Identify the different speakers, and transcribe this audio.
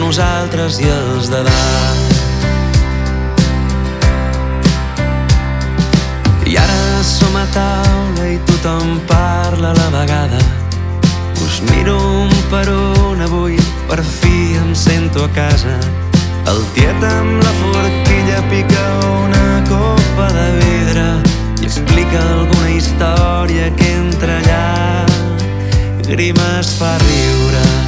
Speaker 1: nosaltres i els de dalt. I ara som a taula i tothom parla a la vegada. Us miro un per un avui, per fi em sento a casa. El tiet amb la forquilla pica una copa de vidre i explica alguna història que entre allà grimes fa riure.